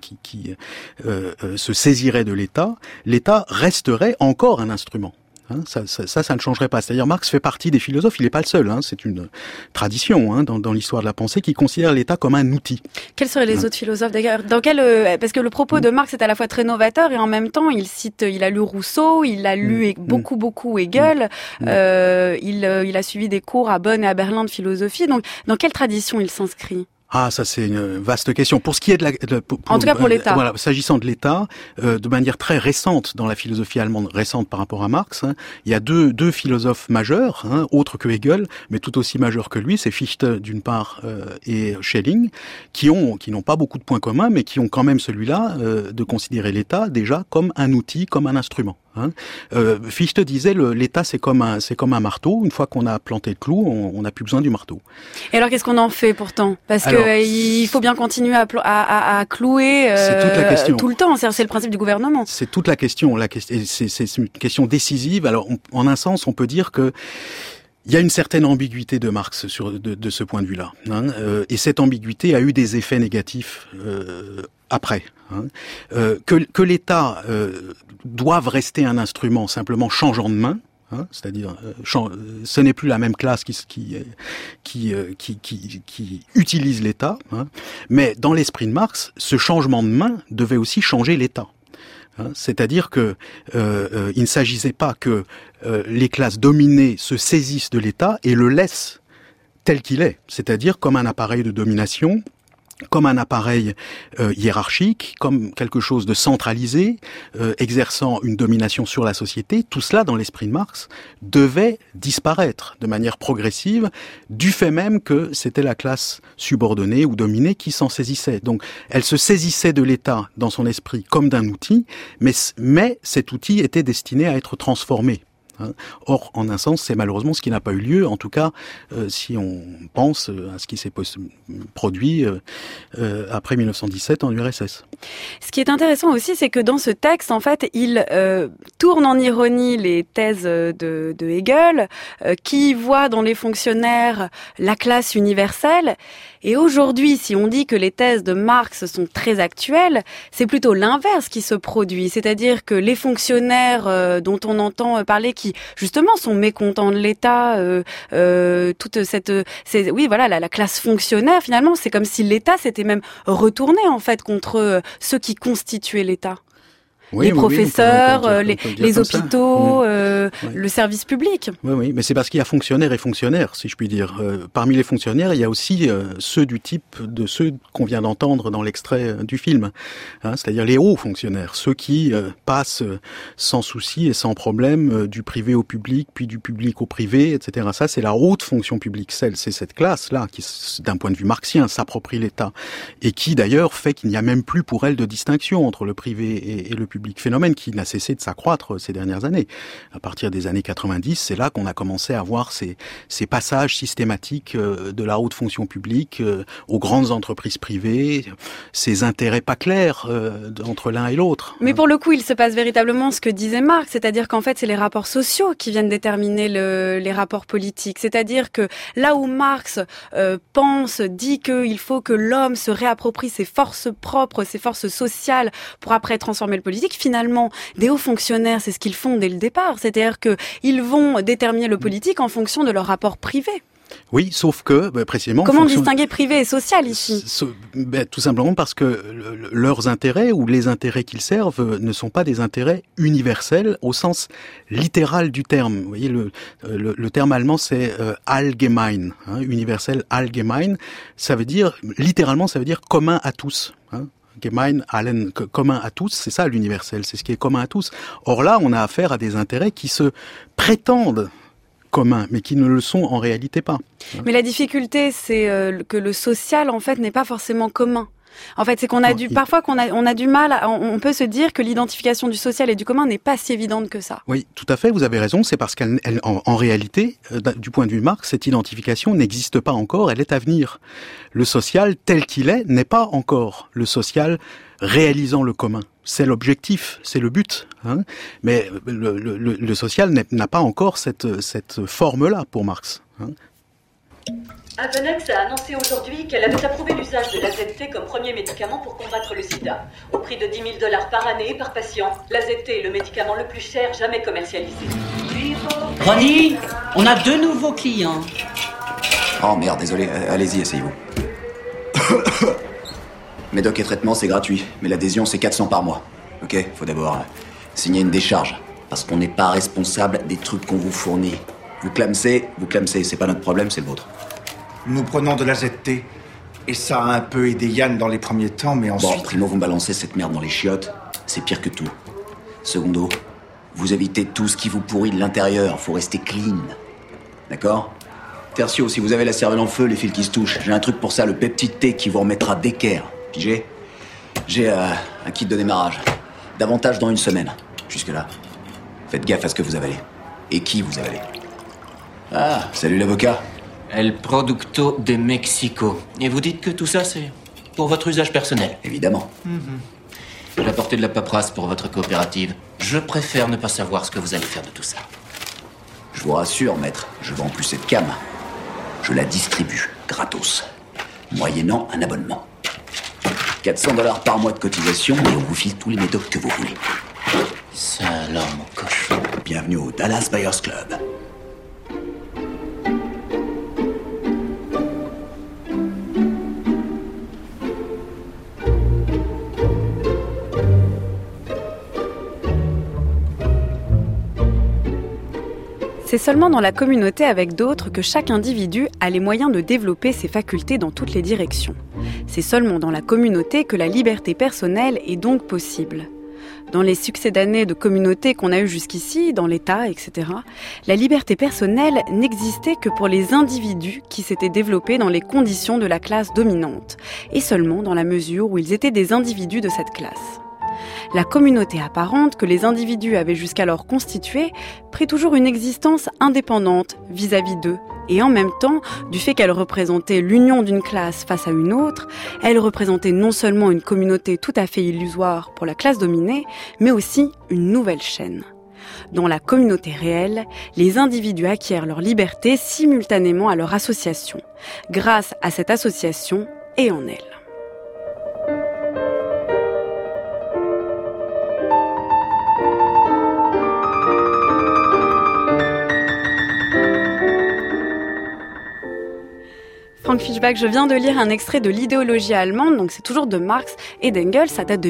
se saisirait de l'État, l'État resterait encore un instrument. Ça ne changerait pas. C'est-à-dire, Marx fait partie des philosophes, il n'est pas le seul. C'est une tradition dans l'histoire de la pensée qui considère l'État comme un outil. Quels seraient les autres philosophes d'ailleurs? Parce que le propos de Marx est à la fois très novateur et en même temps, il a lu Rousseau, il a lu beaucoup Hegel, il a suivi des cours à Bonn et à Berlin de philosophie. Donc, dans quelle tradition il s'inscrit? Ça c'est une vaste question. Pour ce qui est en tout cas pour l'État. Voilà, s'agissant de l'État, de manière très récente dans la philosophie allemande récente par rapport à Marx, il y a deux philosophes majeurs, autres que Hegel, mais tout aussi majeurs que lui, c'est Fichte d'une part et Schelling, qui n'ont pas beaucoup de points communs, mais qui ont quand même celui-là de considérer l'État déjà comme un outil, comme un instrument. Fichte disait l'État c'est comme un marteau. Une fois qu'on a planté le clou, on n'a plus besoin du marteau. Et alors qu'est-ce qu'on en fait pourtant? Parce que il faut bien continuer à clouer tout le temps. C'est le principe du gouvernement. C'est toute la question. C'est une question décisive. Alors en un sens, on peut dire que il y a une certaine ambiguïté de Marx de ce point de vue-là, et cette ambiguïté a eu des effets négatifs après. Que l'État doive rester un instrument simplement changeant de main, c'est-à-dire ce n'est plus la même classe qui utilise l'État, mais dans l'esprit de Marx, ce changement de main devait aussi changer l'État. C'est-à-dire que il ne s'agissait pas que les classes dominées se saisissent de l'État et le laissent tel qu'il est, c'est-à-dire comme un appareil de domination, comme un appareil hiérarchique, comme quelque chose de centralisé, exerçant une domination sur la société. Tout cela, dans l'esprit de Marx, devait disparaître de manière progressive, du fait même que c'était la classe subordonnée ou dominée qui s'en saisissait. Donc, elle se saisissait de l'État dans son esprit comme d'un outil, mais cet outil était destiné à être transformé. Or, en un sens, c'est malheureusement ce qui n'a pas eu lieu, en tout cas, si on pense à ce qui s'est produit après 1917 en URSS. Ce qui est intéressant aussi, c'est que dans ce texte, en fait, il tourne en ironie les thèses de Hegel, qui voit dans les fonctionnaires la classe universelle. Et aujourd'hui, si on dit que les thèses de Marx sont très actuelles, c'est plutôt l'inverse qui se produit. C'est-à-dire que les fonctionnaires dont on entend parler, qui justement sont mécontents de l'État, toute cette, la classe fonctionnaire, finalement, c'est comme si l'État s'était même retourné en fait contre ceux qui constituaient l'État. Oui, les professeurs, on peut les hôpitaux, le service public. Oui, mais c'est parce qu'il y a fonctionnaires et fonctionnaires, si je puis dire. Parmi les fonctionnaires, il y a aussi ceux du type de ceux qu'on vient d'entendre dans l'extrait du film, c'est-à-dire les hauts fonctionnaires, ceux qui passent sans souci et sans problème du privé au public, puis du public au privé, etc. Ça, c'est la haute fonction publique. C'est cette classe-là qui, d'un point de vue marxien, s'approprie l'État et qui, d'ailleurs, fait qu'il n'y a même plus pour elle de distinction entre le privé et le public. Phénomène qui n'a cessé de s'accroître ces dernières années. À partir des années 90, c'est là qu'on a commencé à voir ces passages systématiques de la haute fonction publique aux grandes entreprises privées, ces intérêts pas clairs entre l'un et l'autre. Mais pour le coup, il se passe véritablement ce que disait Marx, c'est-à-dire qu'en fait, c'est les rapports sociaux qui viennent déterminer les rapports politiques. C'est-à-dire que là où Marx dit qu'il faut que l'homme se réapproprie ses forces propres, ses forces sociales pour après transformer le politique, finalement, des hauts fonctionnaires, c'est ce qu'ils font dès le départ. C'est-à-dire qu'ils vont déterminer le politique en fonction de leur rapport privé. Oui, sauf que, précisément... Comment distinguer privé et social ici ? Tout simplement parce que leurs intérêts ou les intérêts qu'ils servent ne sont pas des intérêts universels au sens littéral du terme. Vous voyez, le terme allemand c'est allgemein, universel allgemein. Ça veut dire, littéralement, ça veut dire commun à tous. Gemein, allen, commun à tous, c'est ça l'universel, c'est ce qui est commun à tous. Or là, on a affaire à des intérêts qui se prétendent communs, mais qui ne le sont en réalité pas. Mais la difficulté, c'est que le social, en fait, n'est pas forcément commun. En fait, c'est qu'on a parfois on a du mal, on peut se dire que l'identification du social et du commun n'est pas si évidente que ça. Oui, tout à fait, vous avez raison, c'est parce qu'en réalité, du point de vue de Marx, cette identification n'existe pas encore, elle est à venir. Le social tel qu'il est n'est pas encore le social réalisant le commun. C'est l'objectif, c'est le but, mais le social n'a pas encore cette forme-là pour Marx. Avenex a annoncé aujourd'hui qu'elle avait approuvé l'usage de l'AZT comme premier médicament pour combattre le sida. Au prix de $10 000 par année et par patient, l'AZT est le médicament le plus cher jamais commercialisé. Ronnie, on a 2 nouveaux clients. Oh merde, désolé, allez-y, asseyez-vous. Médoc et traitement, c'est gratuit, mais l'adhésion, c'est 400 par mois. Ok, faut d'abord signer une décharge, parce qu'on n'est pas responsable des trucs qu'on vous fournit. Vous clamsez, c'est pas notre problème, c'est le vôtre. Nous prenons de la ZT, et ça a un peu aidé Yann dans les premiers temps, mais ensuite... Bon, primo, vous me balancez cette merde dans les chiottes, c'est pire que tout. Secondo, vous évitez tout ce qui vous pourrit de l'intérieur, faut rester clean. D'accord ? Tertio, si vous avez la cervelle en feu, les fils qui se touchent, j'ai un truc pour ça, le peptide T qui vous remettra d'équerre. Pigé ? J'ai un kit de démarrage. Davantage dans 1 semaine. Jusque-là. Faites gaffe à ce que vous avalez. Et qui vous avalez. Ah, salut l'avocat. El Producto de Mexico. Et vous dites que tout ça, c'est pour votre usage personnel ? Évidemment. J'ai apporté de la paperasse pour votre coopérative. Je préfère ne pas savoir ce que vous allez faire de tout ça. Je vous rassure, maître, je vends plus cette cam. Je la distribue, gratos. Moyennant un abonnement. $400 par mois de cotisation et on vous file tous les médocs que vous voulez. Ça alors, mon cochon. Bienvenue au Dallas Buyers Club. C'est seulement dans la communauté avec d'autres que chaque individu a les moyens de développer ses facultés dans toutes les directions. C'est seulement dans la communauté que la liberté personnelle est donc possible. Dans les succédanés de communautés qu'on a eues jusqu'ici, dans l'État, etc., la liberté personnelle n'existait que pour les individus qui s'étaient développés dans les conditions de la classe dominante, et seulement dans la mesure où ils étaient des individus de cette classe. La communauté apparente que les individus avaient jusqu'alors constituée prit toujours une existence indépendante vis-à-vis d'eux. Et en même temps, du fait qu'elle représentait l'union d'une classe face à une autre, elle représentait non seulement une communauté tout à fait illusoire pour la classe dominée, mais aussi une nouvelle chaîne. Dans la communauté réelle, les individus acquièrent leur liberté simultanément à leur association, grâce à cette association et en elle. Frank Fischbach, je viens de lire un extrait de l'idéologie allemande, donc c'est toujours de Marx et d'Engels, ça date de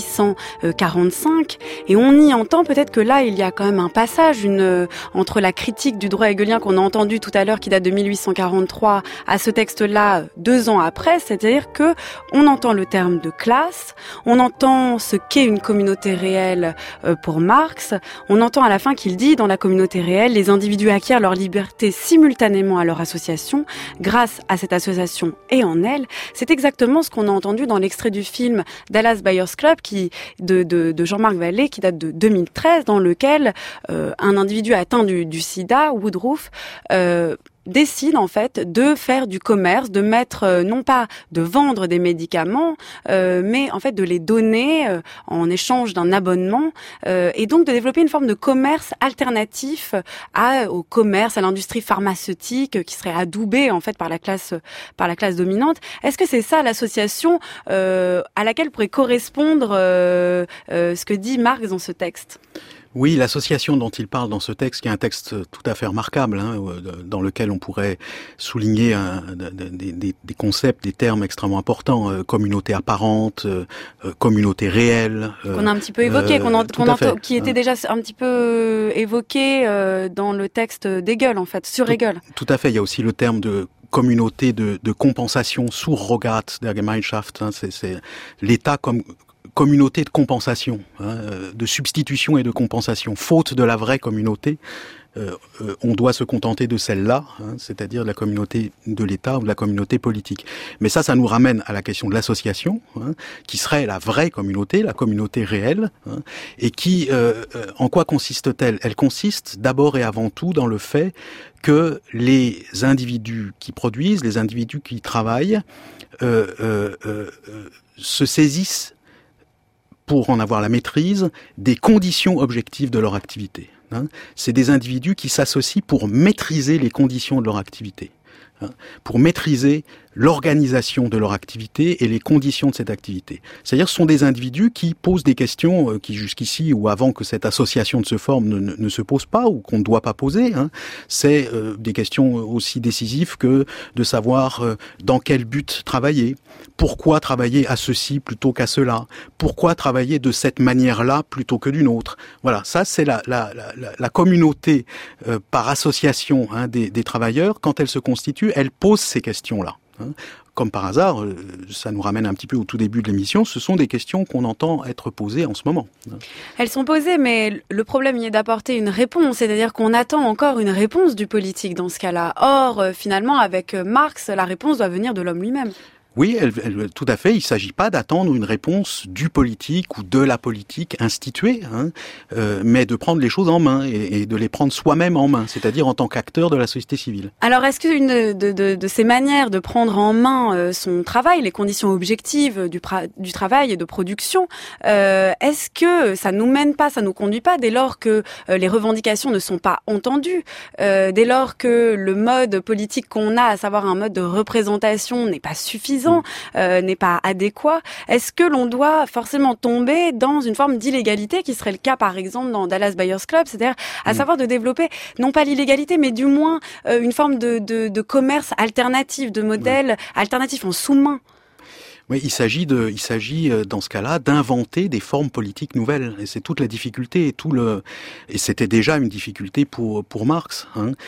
1845, et on y entend peut-être que là il y a quand même un passage entre la critique du droit hegelien qu'on a entendu tout à l'heure qui date de 1843 à ce texte-là 2 ans après, c'est-à-dire que on entend le terme de classe, on entend ce qu'est une communauté réelle pour Marx, on entend à la fin qu'il dit dans la communauté réelle, les individus acquièrent leur liberté simultanément à leur association grâce à cette association et en elle. C'est exactement ce qu'on a entendu dans l'extrait du film Dallas Buyers Club de Jean-Marc Vallée qui date de 2013 dans lequel un individu atteint du sida, Woodruff, décide en fait de faire du commerce, de mettre non pas de vendre des médicaments, mais en fait de les donner en échange d'un abonnement et donc de développer une forme de commerce alternatif au commerce, à l'industrie pharmaceutique qui serait adoubée en fait par la classe dominante. Est-ce que c'est ça l'association à laquelle pourrait correspondre ce que dit Marx dans ce texte ? Oui, l'association dont il parle dans ce texte, qui est un texte tout à fait remarquable, dans lequel on pourrait souligner des concepts, des termes extrêmement importants, communauté apparente, communauté réelle. Qu'on a un petit peu évoqué, qui était déjà un petit peu évoqué dans le texte d'Hegel, en fait, sur Hegel. Tout à fait, il y a aussi le terme de communauté de compensation, Surrogat der Gemeinschaft, c'est l'État comme communauté de compensation, de substitution et de compensation. Faute de la vraie communauté, on doit se contenter de celle-là, c'est-à-dire de la communauté de l'État ou de la communauté politique. Mais ça nous ramène à la question de l'association, qui serait la vraie communauté, la communauté réelle, et qui, en quoi consiste-t-elle ? Elle consiste d'abord et avant tout dans le fait que les individus qui produisent, les individus qui travaillent, se saisissent pour en avoir la maîtrise, des conditions objectives de leur activité. C'est des individus qui s'associent pour maîtriser les conditions de leur activité, pour maîtriser l'organisation de leur activité et les conditions de cette activité. C'est-à-dire ce sont des individus qui posent des questions qui jusqu'ici ou avant que cette association ne se forme ne se posent pas ou qu'on ne doit pas poser. C'est des questions aussi décisives que de savoir dans quel but travailler, pourquoi travailler à ceci plutôt qu'à cela, pourquoi travailler de cette manière-là plutôt que d'une autre. Voilà, ça c'est la communauté par association des travailleurs. Quand elle se constitue, elle pose ces questions-là. Comme par hasard, ça nous ramène un petit peu au tout début de l'émission, ce sont des questions qu'on entend être posées en ce moment. Elles sont posées, mais le problème y est d'apporter une réponse, c'est-à-dire qu'on attend encore une réponse du politique dans ce cas-là. Or, finalement, avec Marx, la réponse doit venir de l'homme lui-même. Oui, tout à fait. Il ne s'agit pas d'attendre une réponse du politique ou de la politique instituée, mais de prendre les choses en main et de les prendre soi-même en main, c'est-à-dire en tant qu'acteur de la société civile. Alors, est-ce qu'une de ces manières de prendre en main son travail, les conditions objectives du travail et de production, est-ce que ça nous mène pas, ça nous conduit pas, dès lors que les revendications ne sont pas entendues, dès lors que le mode politique qu'on a, à savoir un mode de représentation, n'est pas suffisant, n'est pas adéquat, est-ce que l'on doit forcément tomber dans une forme d'illégalité qui serait le cas par exemple dans Dallas Buyers Club, c'est-à-dire à savoir de développer non pas l'illégalité mais du moins une forme de commerce alternatif, de modèle alternatif en sous-main? Oui, il s'agit dans ce cas-là d'inventer des formes politiques nouvelles, et c'est toute la difficulté et c'était déjà une difficulté pour Marx.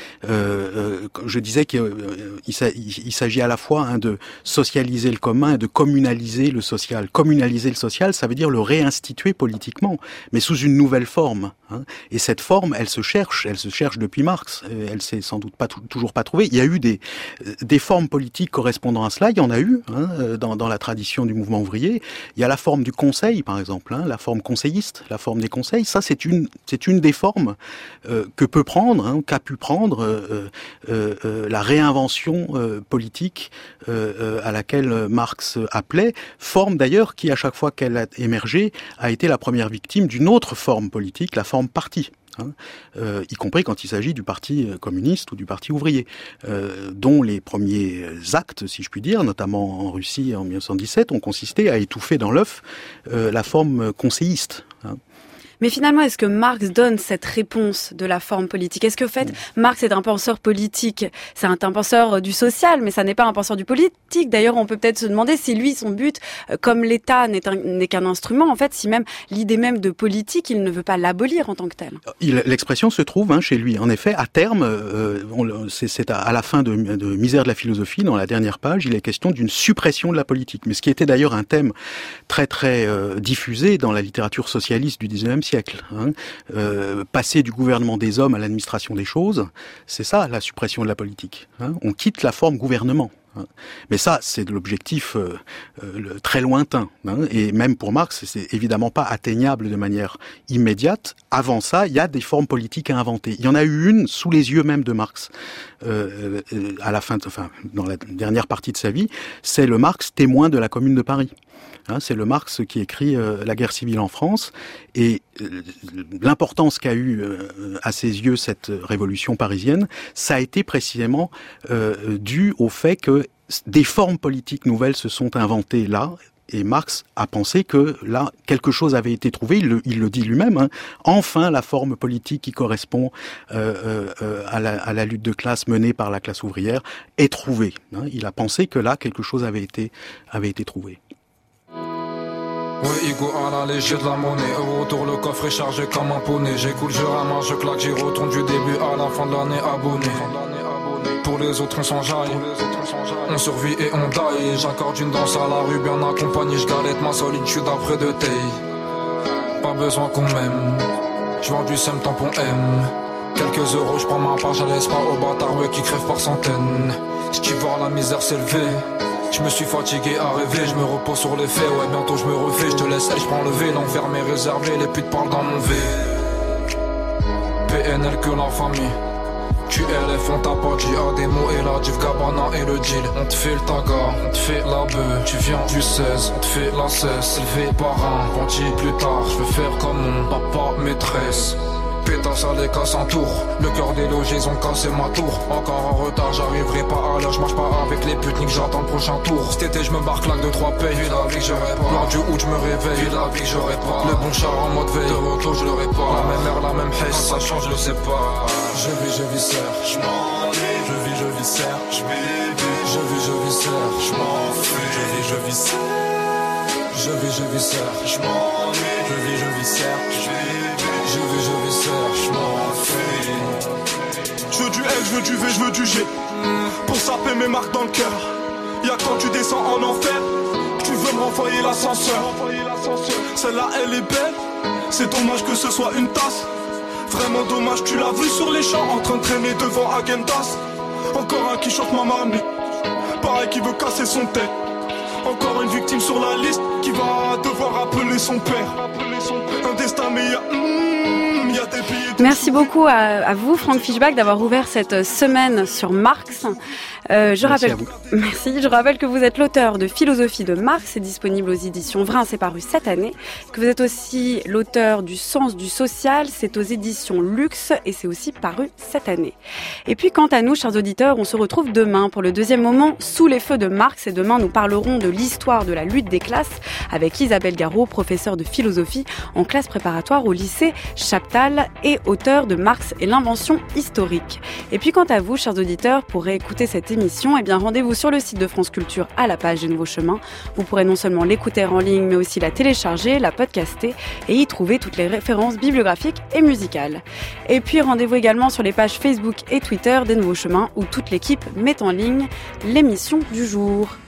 Je disais qu'il s'agit à la fois de socialiser le commun et de communaliser le social. Communaliser le social, ça veut dire le réinstituer politiquement, mais sous une nouvelle forme. Et cette forme, elle se cherche depuis Marx. Elle s'est sans doute toujours pas trouvée. Il y a eu des formes politiques correspondant à cela. Il y en a eu dans la tradition du mouvement ouvrier. Il y a la forme du conseil, par exemple, la forme conseilliste, la forme des conseils. Ça, c'est une des formes que peut prendre, qu'a pu prendre la réinvention politique à laquelle Marx appelait, forme d'ailleurs qui, à chaque fois qu'elle a émergé, a été la première victime d'une autre forme politique, la forme parti. Y compris quand il s'agit du parti communiste ou du parti ouvrier, dont les premiers actes, si je puis dire, notamment en Russie en 1917, ont consisté à étouffer dans l'œuf la forme conseilliste. Mais finalement, est-ce que Marx donne cette réponse de la forme politique ? Est-ce que, en fait, Marx est un penseur politique ? C'est un penseur du social, mais ça n'est pas un penseur du politique. D'ailleurs, on peut peut-être se demander si lui, son but, comme l'État n'est qu'un instrument, en fait, si même l'idée même de politique, il ne veut pas l'abolir en tant que tel. L'expression se trouve chez lui. En effet, à terme, c'est à la fin de Misère de la philosophie, dans la dernière page, il est question d'une suppression de la politique. Mais ce qui était d'ailleurs un thème très très diffusé dans la littérature socialiste du XIXe siècle. Passer du gouvernement des hommes à l'administration des choses, c'est ça la suppression de la politique. On quitte la forme gouvernement. Mais ça, c'est de l'objectif très lointain. Et même pour Marx, c'est évidemment pas atteignable de manière immédiate. Avant ça, il y a des formes politiques à inventer. Il y en a eu une sous les yeux même de Marx, à la fin, dans la dernière partie de sa vie. C'est le Marx témoin de la Commune de Paris. C'est le Marx qui écrit La guerre civile en France, et l'importance qu'a eu à ses yeux cette révolution parisienne, ça a été précisément dû au fait que des formes politiques nouvelles se sont inventées là, et Marx a pensé que là, quelque chose avait été trouvé, il le dit lui-même, enfin la forme politique qui correspond à la lutte de classe menée par la classe ouvrière est trouvée. Il a pensé que là, quelque chose avait été trouvé. Ouais, Igo à la léger de la monnaie. Au retour, le coffre est chargé comme un poney. J'écoute, je ramasse, je claque, j'y retourne du début à la fin de l'année abonné. Pour les autres, on s'enjaille. On survit et on die. J'accorde une danse à la rue, bien accompagné. Je galette ma solitude après de thé. Pas besoin qu'on m'aime. Je vends du SEM tampon M. Quelques euros, je prends ma part, je laisse pas aux bâtards qui crèvent par centaines. J't'y voir la misère s'élever. Je me suis fatigué à rêver, je me repose sur les faits, ouais bientôt je me refais, je te laisse, je prends le V, l'enfer m'est réservé, les putes parlent dans mon V. PNL que la famille, QLF on t'a pas dit, à des mots et la div Gabana et le deal. On te fait le taga, on te fait la bœuf, tu viens du 16, on te fait la cesse, élevé par un bandit plus tard, je veux faire comme mon papa maîtresse. Pétasse à les casse en tour. Le cœur des logés, ils ont cassé ma tour. Encore en retard, j'arriverai pas à l'heure. Je marche pas avec les putes, ni que j'attends le prochain tour. Cet été, je me barre claque de 3 pays. Vu la vie que j'aurais pas. Lors du août, je me réveille. Vu la vie que j'aurais pas. Le bon char en mode veille. De retour, je l'aurais pas. La même heure, la même haisse. Ça change, je le sais pas. Je vis, serre. Je m'ennuie. Je vis, serre. Je vis, serre. Je m'enfuis. Je vis, serre. Je vis, serre. Je m'ennuie. Je vis, serre. Je veux serre, je m'enfuis. Je veux du L, je veux du V, je veux du G. Pour saper mes marques dans le cœur. Y'a quand tu descends en enfer, tu veux me renvoyer l'ascenseur. Celle-là, elle est belle. C'est dommage que ce soit une tasse. Vraiment dommage, tu l'as vu sur les champs en train de traîner devant Agendas. Encore un qui chante ma mamie. Pareil qui veut casser son tête. Encore une victime sur la liste qui va devoir appeler son père. Un destin meilleur. Merci beaucoup à vous, Franck Fischbach, d'avoir ouvert cette semaine sur Marx. Je rappelle que vous êtes l'auteur de Philosophie de Marx, c'est disponible aux éditions Vrin, c'est paru cette année. Que vous êtes aussi l'auteur du Sens du social, c'est aux éditions Luxe et c'est aussi paru cette année. Et puis quant à nous, chers auditeurs, on se retrouve demain pour le deuxième moment Sous les feux de Marx. Et demain, nous parlerons de l'histoire de la lutte des classes avec Isabelle Garot, professeure de philosophie en classe préparatoire au lycée Chaptal et auteur de Marx et l'invention historique. Et puis quant à vous, chers auditeurs, pour réécouter cette émission, eh bien rendez-vous sur le site de France Culture à la page des Nouveaux Chemins. Vous pourrez non seulement l'écouter en ligne, mais aussi la télécharger, la podcaster et y trouver toutes les références bibliographiques et musicales. Et puis rendez-vous également sur les pages Facebook et Twitter des Nouveaux Chemins où toute l'équipe met en ligne l'émission du jour.